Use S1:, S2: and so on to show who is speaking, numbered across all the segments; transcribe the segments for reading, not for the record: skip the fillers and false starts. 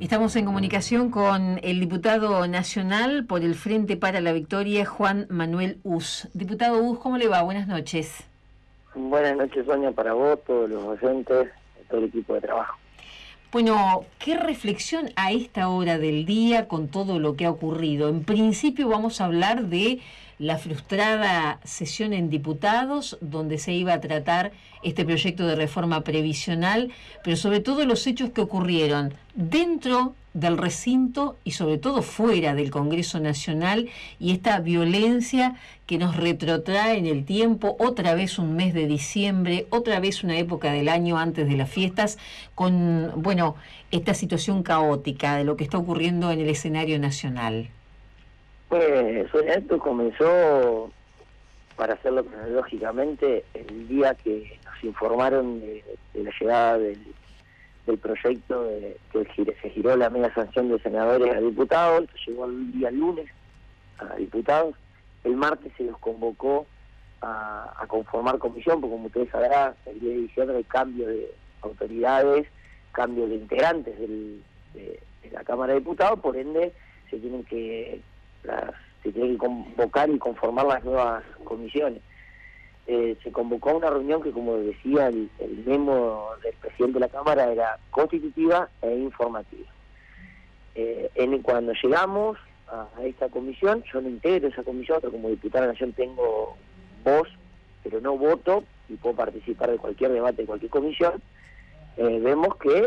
S1: Estamos en comunicación con el diputado nacional por el Frente para la Victoria, Juan Manuel Hus. Diputado Hus, ¿cómo le va? Buenas noches.
S2: Buenas noches, Sonia, para vos, todos los oyentes, todo el equipo de trabajo.
S1: Bueno, ¿qué reflexión a esta hora del día con todo lo que ha ocurrido? En principio vamos a hablar de la frustrada sesión en diputados, donde se iba a tratar este proyecto de reforma previsional, pero sobre todo los hechos que ocurrieron dentro del recinto y sobre todo fuera del Congreso Nacional, y esta violencia que nos retrotrae en el tiempo, otra vez un mes de diciembre, otra vez una época del año antes de las fiestas, con, bueno, esta situación caótica de lo que está ocurriendo en el escenario nacional.
S2: Pues, Sonia, esto comenzó, para hacerlo cronológicamente, el día que nos informaron de la llegada del proyecto, que se giró la media sanción de senadores a diputados. Esto llegó el día lunes a diputados. El martes se los convocó a conformar comisión, porque como ustedes sabrán, el día de diciembre hay cambio de autoridades, cambio de integrantes de la Cámara de Diputados, por ende se tienen que convocar y conformar las nuevas comisiones. Se convocó a una reunión que, como decía el memo del presidente de la Cámara, era constitutiva e informativa. Cuando llegamos a esta comisión, yo no integro esa comisión, pero como diputada de la Nación tengo voz, pero no voto, y puedo participar de cualquier debate de cualquier comisión. Vemos que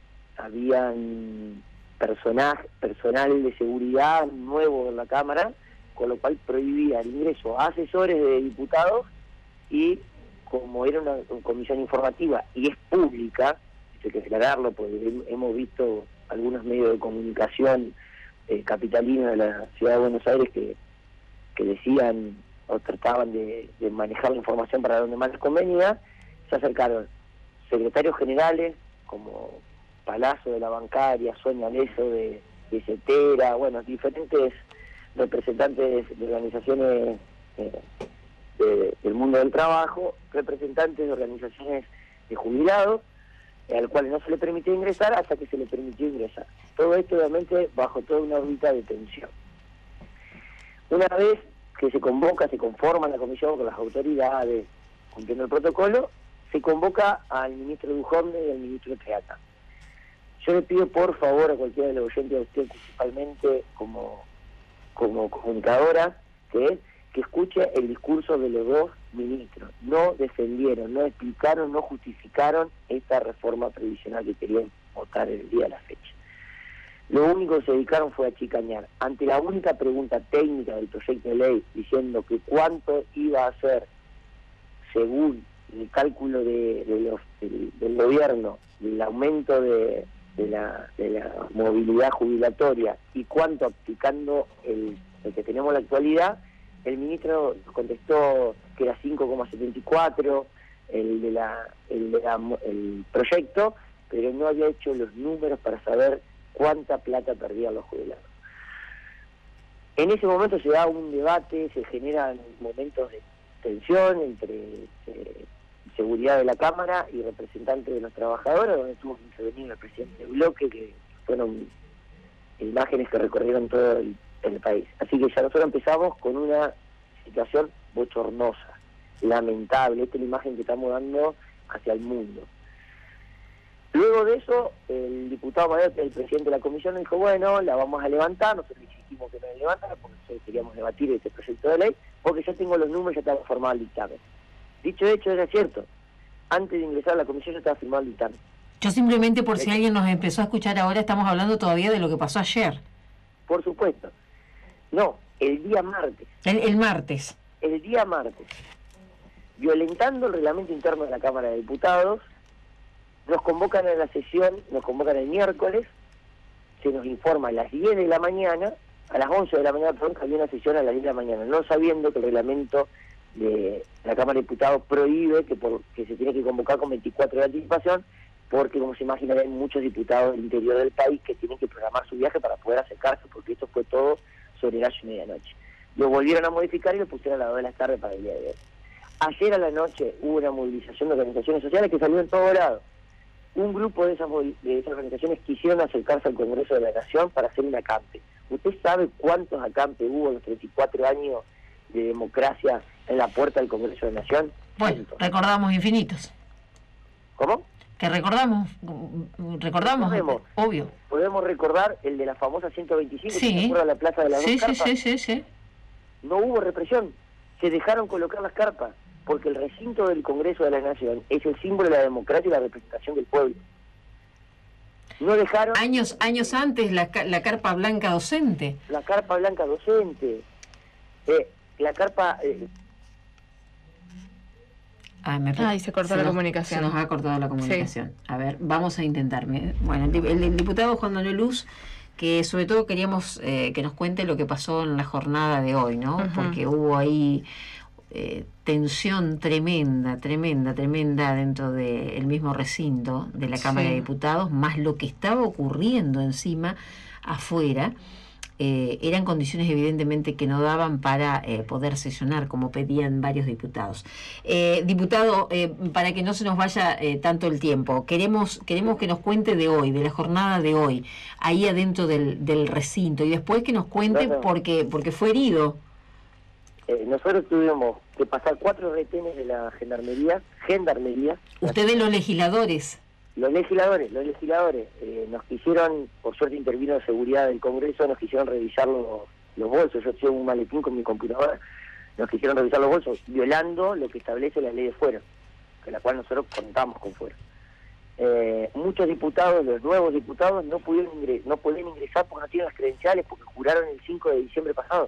S2: habían personal de seguridad nuevo en la Cámara, con lo cual prohibía el ingreso a asesores de diputados, y como era una comisión informativa y es pública, hay que aclararlo porque hemos visto algunos medios de comunicación capitalinos de la Ciudad de Buenos Aires que decían o trataban de manejar la información para donde más les convenía. Se acercaron secretarios generales como Palazzo de la Bancaria, Sonia Leso de CETERA, bueno, diferentes representantes de organizaciones del mundo del trabajo, representantes de organizaciones de jubilados, al cual no se le permitió ingresar hasta que se le permitió ingresar. Todo esto obviamente bajo toda una órbita de tensión. Una vez que se convoca, se conforma la comisión con las autoridades, cumpliendo el protocolo, se convoca al ministro Dujovne y al ministro Creata. Yo le pido por favor a cualquiera de los oyentes, a usted principalmente como comunicadora, que escuche el discurso de los dos ministros. No defendieron, no explicaron, no justificaron esta reforma previsional que querían votar el día de la fecha. Lo único que se dedicaron fue a chicañar. Ante la única pregunta técnica del proyecto de ley, diciendo que cuánto iba a ser, según el cálculo del gobierno, el aumento de la movilidad jubilatoria y cuánto aplicando el que tenemos en la actualidad, el ministro contestó que era 5,74 el proyecto, pero no había hecho los números para saber cuánta plata perdían los jubilados. En ese momento se da un debate, se generan momentos de tensión entre seguridad de la Cámara y representantes de los trabajadores, donde tuvo que intervenir el presidente del bloque, que fueron imágenes que recorrieron todo el país. Así que ya nosotros empezamos con una situación bochornosa, lamentable. Esta es la imagen que estamos dando hacia el mundo. Luego de eso, el diputado mayor, el presidente de la comisión, dijo, bueno, la vamos a levantar. Nosotros insistimos que no la levantara porque nosotros queríamos debatir este proyecto de ley, porque ya tengo los números, ya estaba formado el dictamen. Dicho hecho, era cierto. Antes de ingresar a la comisión ya estaba firmado el dictamen.
S1: Yo simplemente, por si alguien nos empezó a escuchar ahora, estamos hablando todavía de lo que pasó ayer.
S2: Por supuesto. No, el día martes.
S1: El martes.
S2: El día martes. Violentando el reglamento interno de la Cámara de Diputados, nos convocan a la sesión, nos convocan el miércoles, se nos informa a las 10 de la mañana, a las 11 de la mañana, perdón, que había una sesión a las 10 de la mañana, no sabiendo que el reglamento de la Cámara de Diputados prohíbe que se tiene que convocar con 24 horas de anticipación, porque como se imaginan hay muchos diputados del interior del país que tienen que programar su viaje para poder acercarse, porque esto fue todo sobre las 8:30 de la noche. Lo volvieron a modificar y lo pusieron a las 2 de la tarde para el día de hoy. Ayer a la noche hubo una movilización de organizaciones sociales que salió en todos lados. un grupo de esas organizaciones quisieron acercarse al Congreso de la Nación para hacer un acampe. ¿Usted sabe cuántos acampes hubo en los 34 años de democracia en la puerta del Congreso de la Nación?
S1: Bueno,
S2: Cientos.
S1: recordamos infinitos.
S2: ¿Cómo?
S1: Que recordamos, obvio.
S2: Podemos recordar el de la famosa 125,
S1: Sí.
S2: que se acuerda la Plaza de las
S1: Sí,
S2: Dos Carpas.
S1: sí.
S2: No hubo represión, se dejaron colocar las carpas, porque el recinto del Congreso de la Nación es el símbolo de la democracia y la representación del pueblo. No dejaron...
S1: Años antes la carpa blanca docente.
S2: La carpa blanca docente, la carpa...
S3: Se cortó la comunicación.
S1: Se nos ha cortado la comunicación. Sí. A ver, vamos a intentar. Bueno, el diputado Juan Manuel Luz, que sobre todo queríamos que nos cuente lo que pasó en la jornada de hoy, ¿no? Porque hubo ahí tensión tremenda dentro del mismo recinto de la Cámara de Diputados, más lo que estaba ocurriendo encima afuera. Eran condiciones evidentemente que no daban para poder sesionar como pedían varios diputados. Diputado, para que no se nos vaya tanto el tiempo, queremos que nos cuente de hoy, de la jornada de hoy, ahí adentro del recinto, y después que nos cuente porque fue herido.
S2: Nosotros tuvimos que pasar 4 retenes de la gendarmería.
S1: Ustedes los legisladores.
S2: Los legisladores nos quisieron, por suerte intervino de seguridad del Congreso, nos quisieron revisar los bolsos. Yo tengo un maletín con mi computadora, nos quisieron revisar los bolsos, violando lo que establece la ley de fuero, con la cual nosotros contamos con fuero. Muchos diputados, los nuevos diputados, no podían ingresar porque no tienen las credenciales, porque juraron el 5 de diciembre pasado.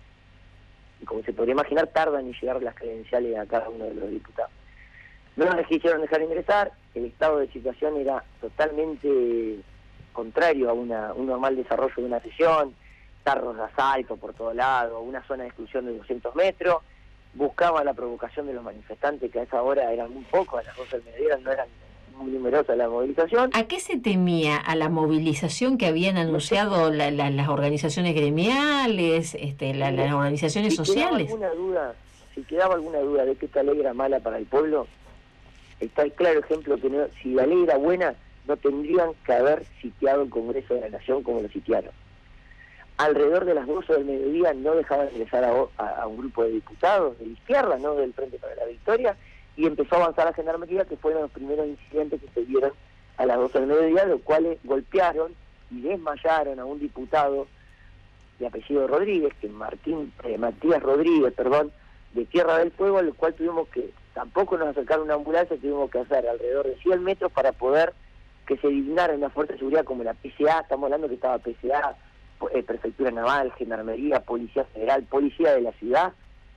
S2: Y como se podría imaginar, tardan en llegar las credenciales a cada uno de los diputados. No nos quisieron dejar ingresar, el estado de situación era totalmente contrario a un normal desarrollo de una sesión, carros de asalto por todo lado, una zona de exclusión de 200 metros, buscaban la provocación de los manifestantes, que a esa hora eran muy pocos, a las 12 del mediodía no eran muy numerosas la movilización.
S1: ¿A qué se temía? ¿A la movilización que habían anunciado las organizaciones gremiales, las organizaciones sociales?
S2: Si quedaba alguna duda de que esta ley era mala para el pueblo, está el claro ejemplo que si la ley era buena, no tendrían que haber sitiado el Congreso de la Nación como lo sitiaron. Alrededor de las 12 del mediodía no dejaban ingresar a un grupo de diputados de la izquierda, no del Frente para la Victoria, y empezó a avanzar la gendarmería, que fueron los primeros incidentes que se dieron a las 12 del mediodía, los cuales golpearon y desmayaron a un diputado de apellido Rodríguez, que Matías Rodríguez, de Tierra del Fuego, al cual tampoco nos acercaron una ambulancia, tuvimos que hacer alrededor de 100 metros para poder que se dignaran una fuerza de seguridad como la PCA, estamos hablando que estaba PCA, Prefectura Naval, Gendarmería, Policía Federal, Policía de la Ciudad,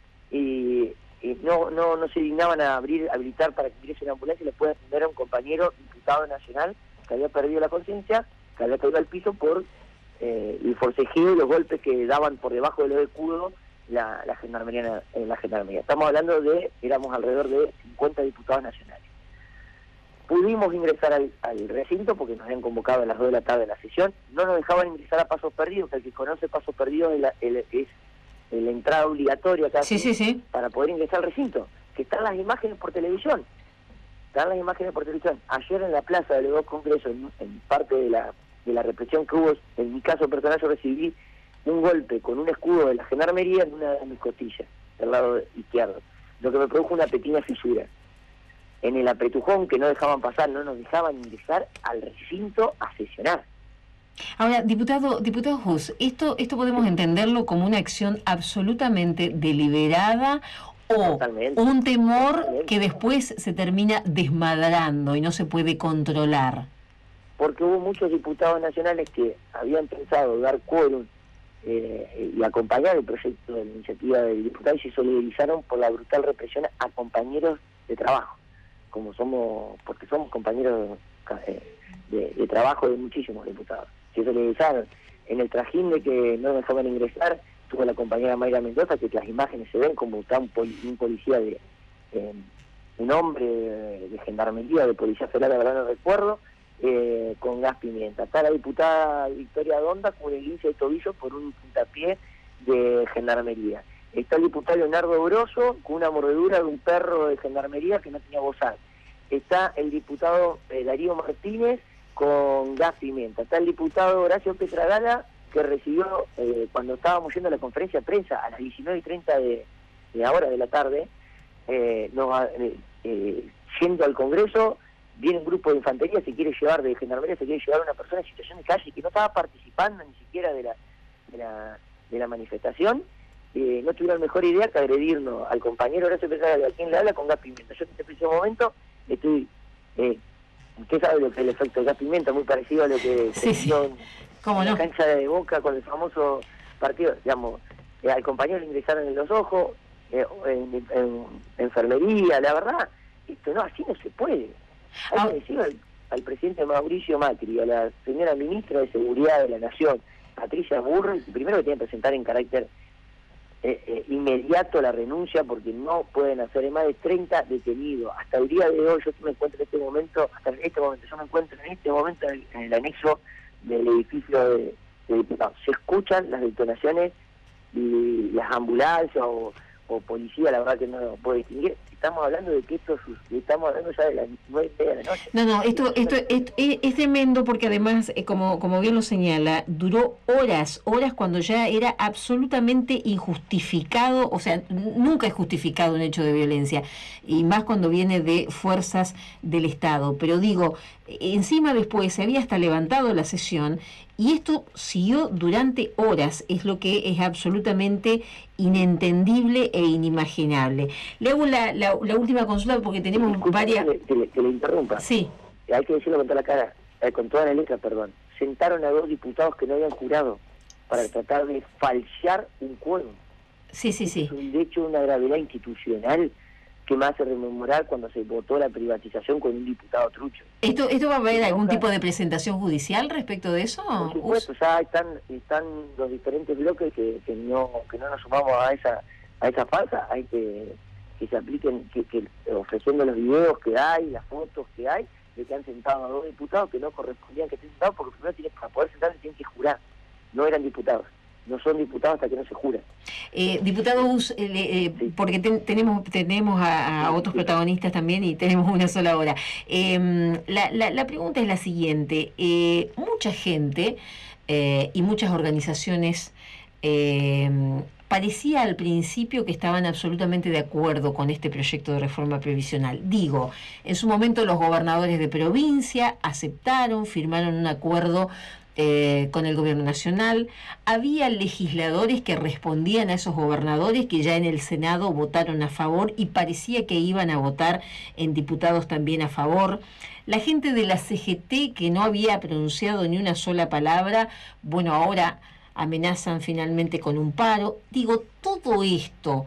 S2: y no se dignaban a habilitar para que ingrese una ambulancia y le pueda atender a un compañero diputado nacional que había perdido la conciencia, que había caído al piso por el forcejeo y los golpes que daban por debajo de los escudos la gendarmería. Estamos hablando éramos alrededor de 50 diputados nacionales. Pudimos ingresar al recinto porque nos habían convocado a las 2 de la tarde la sesión. No nos dejaban ingresar a Pasos Perdidos, que el que conoce Pasos Perdidos es la entrada obligatoria casi para poder ingresar al recinto, que están las imágenes por televisión. Ayer en la plaza de los dos congresos, en parte de la represión que hubo, en mi caso personal yo recibí un golpe con un escudo de la gendarmería en una de mis costillas, del lado izquierdo, lo que me produjo una pequeña fisura. En el apretujón que no dejaban pasar, no nos dejaban ingresar al recinto a sesionar.
S1: Ahora, diputado Hus, esto podemos entenderlo como una acción absolutamente deliberada o un temor que después se termina desmadrando y no se puede controlar.
S2: Porque hubo muchos diputados nacionales que habían pensado dar quórum y acompañar el proyecto de la iniciativa del diputado y se solidarizaron por la brutal represión a compañeros de trabajo, porque somos compañeros de trabajo de muchísimos diputados. Se solidarizaron en el trajín de que no dejaban ingresar. Tuvo la compañera Mayra Mendoza, que las imágenes se ven como está un policía un hombre de gendarmería, de Policía Federal, ahora no recuerdo, con gas pimienta. Está la diputada Victoria Donda con el lince de tobillo por un puntapié de gendarmería. Está el diputado Leonardo Grosso con una mordedura de un perro de gendarmería que no tenía bozal. está el diputado Darío Martínez con gas pimienta, está el diputado Horacio Petragala, que recibió, cuando estábamos yendo a la conferencia de prensa a las 19:30 de ahora de la tarde, yendo al Congreso, viene un grupo de infantería, se quiere llevar, de gendarmería, se quiere llevar a una persona en situación de calle que no estaba participando ni siquiera de la manifestación. No tuvieron mejor idea que agredirnos al compañero Horacio Petragala, a quien le habla, con gas pimienta. Yo en este preciso momento estoy... usted sabe lo que es el efecto de gas pimienta, muy parecido a lo que en la cancha de Boca con el famoso partido, digamos, al compañero le ingresaron en los ojos, en enfermería, la verdad, esto no, así no se puede. Hay que decir al presidente Mauricio Macri, a la señora ministra de Seguridad de la Nación, Patricia Burrich, primero que tiene que presentar en carácter inmediato la renuncia, porque no pueden hacer más de 30 detenidos. Hasta el día de hoy, yo me encuentro en este momento, yo me encuentro en este momento en el anexo del edificio de diputados. Se escuchan las detonaciones y las ambulancias o policía, la verdad que no lo puedo distinguir. Estamos hablando de que estamos hablando ya de las 9:30 de la noche.
S1: No, esto es tremendo, porque además, como bien lo señala, duró horas cuando ya era absolutamente injustificado, o sea, nunca es justificado un hecho de violencia, y más cuando viene de fuerzas del Estado. Pero digo, encima después se había hasta levantado la sesión, y esto siguió durante horas, es lo que es absolutamente inentendible e inimaginable. Le hago la última consulta, porque tenemos varias...
S2: Que le interrumpa.
S1: Sí.
S2: Hay que decirlo con toda la cara, con toda la letra, perdón. Sentaron a 2 diputados que no habían jurado para tratar de falsear un quórum.
S1: Sí.
S2: Es un hecho de una gravedad institucional que me hace rememorar cuando se votó la privatización con un diputado trucho.
S1: ¿Esto va a haber algún tipo de presentación judicial respecto de eso?
S2: Por supuesto, ya están los diferentes bloques que no nos sumamos a esa falta. Hay que se apliquen, que ofreciendo los videos que hay, las fotos que hay, de que han sentado a 2 diputados que no correspondían que estén sentados, porque primero para poder sentarse tienen que jurar. No eran diputados. No son diputados hasta que no se jura.
S1: Diputado porque tenemos a otros protagonistas también, y tenemos una sola hora. La pregunta es la siguiente. Mucha gente y muchas organizaciones parecía al principio que estaban absolutamente de acuerdo con este proyecto de reforma previsional. Digo, en su momento los gobernadores de provincia aceptaron, firmaron un acuerdo con el gobierno nacional. Había legisladores que respondían a esos gobernadores, que ya en el Senado votaron a favor, y parecía que iban a votar en diputados también a favor. La gente de la CGT, que no había pronunciado ni una sola palabra, bueno, ahora amenazan finalmente con un paro. Digo, todo esto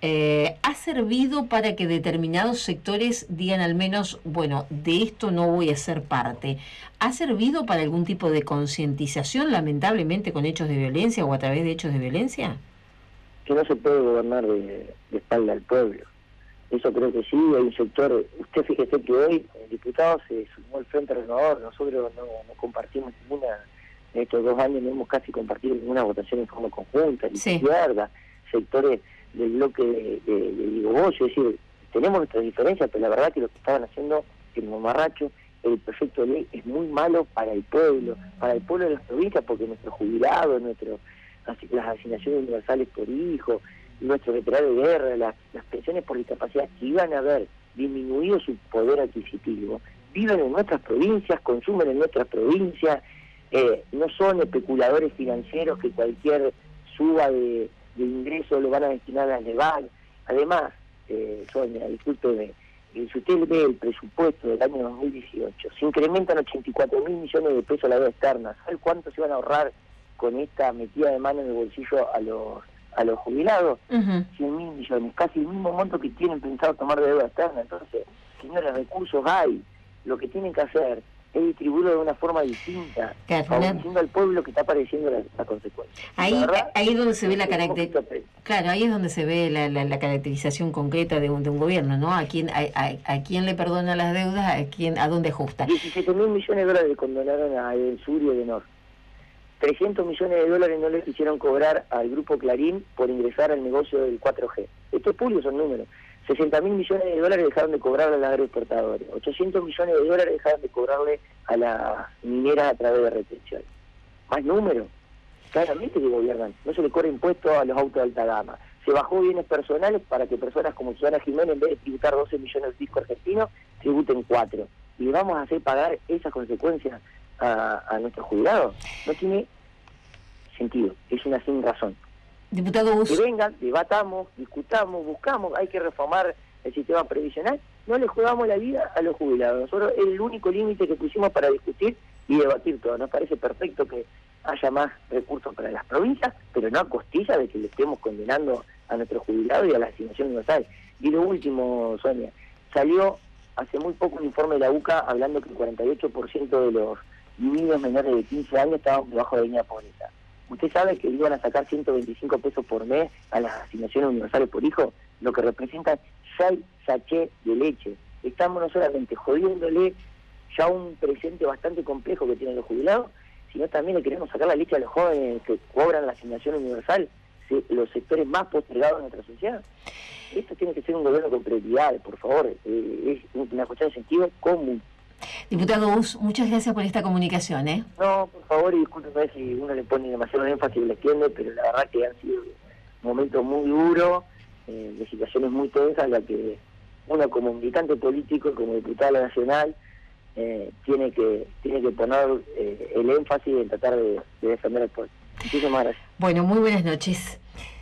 S1: ha servido para que determinados sectores digan al menos, bueno, de esto no voy a ser parte. ¿Ha servido para algún tipo de concientización, lamentablemente, con hechos de violencia o a través de hechos de violencia?
S2: Que no se puede gobernar de espalda al pueblo. Eso creo que sí. Hay un sector, usted fíjese que hoy el diputado se sumó al Frente Renovador. Nosotros no compartimos ninguna, en estos 2 años no hemos casi compartido ninguna votación en forma conjunta, ni izquierda, sectores del bloque de Diego Bosch. Es decir, tenemos nuestras diferencias, pero la verdad que lo que estaban haciendo el mamarracho, el proyecto de ley es muy malo para el pueblo de las provincias, porque nuestros jubilados, las asignaciones universales por hijo, nuestros veteranos de guerra, las pensiones por discapacidad, que iban a haber disminuido su poder adquisitivo, viven en nuestras provincias, consumen en nuestras provincias, no son especuladores financieros que cualquier suba de ingresos lo van a destinar al LEVAG. Además, Sonia, discúlpeme, si usted ve el presupuesto del año 2018, se incrementan 84.000 millones de pesos la deuda externa. ¿Sabe cuánto se van a ahorrar con esta metida de mano en el bolsillo a los jubilados? 100.000 millones, casi el mismo monto que tienen pensado tomar de deuda externa. Entonces, señores, recursos hay. Lo que tienen que hacer es distribuirlo de una forma distinta, favoreciendo al pueblo que está padeciendo la consecuencia.
S1: Ahí es donde se ve ahí es donde se ve la caracterización concreta de un gobierno, ¿no? A quién le perdona las deudas, a dónde ajusta.
S2: 17.000 millones de dólares condonaron a Edesur y Edenor. 300 millones de dólares no le quisieron cobrar al Grupo Clarín por ingresar al negocio del 4G. Esto es público, son números. 60.000 millones de dólares dejaron de cobrarle a los agroexportadores, 800 millones de dólares dejaron de cobrarle a las mineras a través de retención. Más números, claramente que gobiernan. No se le cobra impuestos a los autos de alta gama. Se bajó bienes personales para que personas como Susana Jiménez, en vez de tributar 12 millones de fiscos argentinos, tributen 4. Y le vamos a hacer pagar esas consecuencias a nuestros jubilados. No tiene sentido, es una sin razón.
S1: Diputado Bus.
S2: Que vengan, debatamos, discutamos, buscamos, hay que reformar el sistema previsional, no le jugamos la vida a los jubilados. Nosotros es el único límite que pusimos para discutir y debatir todo. Nos parece perfecto que haya más recursos para las provincias, pero no a costilla de que le estemos condenando a nuestros jubilados y a la asignación universal. Y lo último, Sonia, salió hace muy poco un informe de la UCA hablando que el 48% de los niños menores de 15 años estaban debajo de la línea de pobreza. ¿Usted sabe que iban a sacar 125 pesos por mes a las asignaciones universales por hijo? Lo que representan 6 sachets de leche. Estamos no solamente jodiéndole ya un presente bastante complejo que tienen los jubilados, sino también le queremos sacar la leche a los jóvenes que cobran la asignación universal, los sectores más postergados de nuestra sociedad. Esto tiene que ser un gobierno con prioridades, por favor. Es una cuestión de sentido común.
S1: Diputado Bus, muchas gracias por esta comunicación.
S2: No, por favor, y discúlpeme si uno le pone demasiado énfasis y le extiende, pero la verdad que han sido momentos muy duros, de situaciones muy tensas, en las que uno como militante político, como diputado nacional, tiene que poner el énfasis en tratar de defender al pueblo. Muchísimas gracias.
S1: Bueno, muy buenas noches.